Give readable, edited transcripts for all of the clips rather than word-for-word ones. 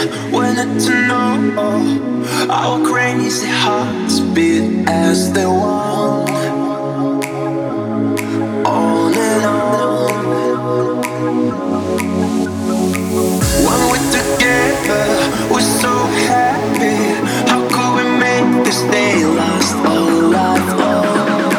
wanted to know our crazy hearts beat as they want. On and on. When we're together, we're so happy. How could we make this day last all life long?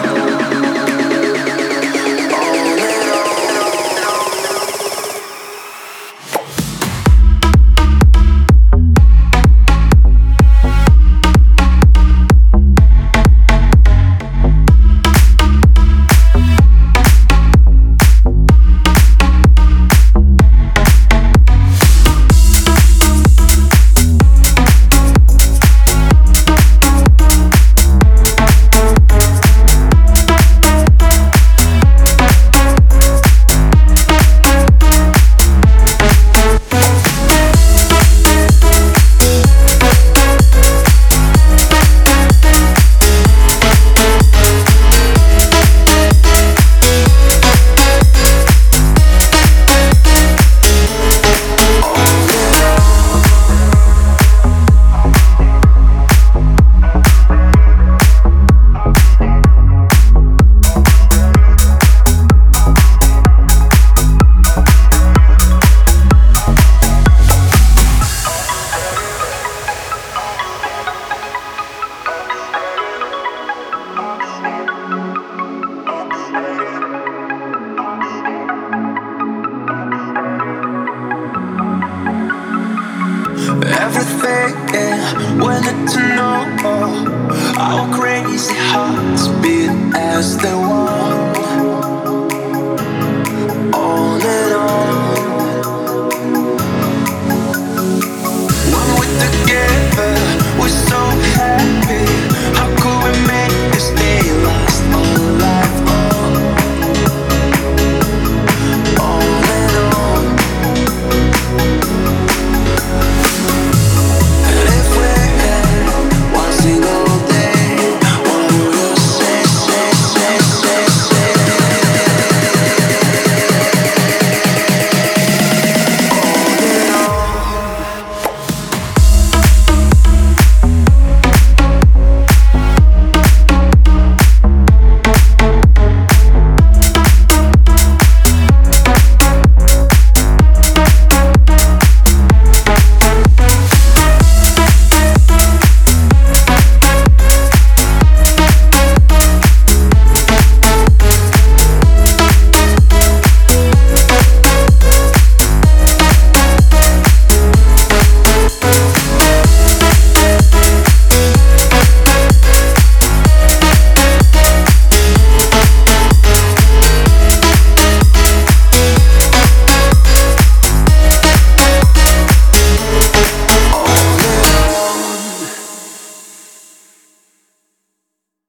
Everything wanted to know our crazy hearts beat as they want.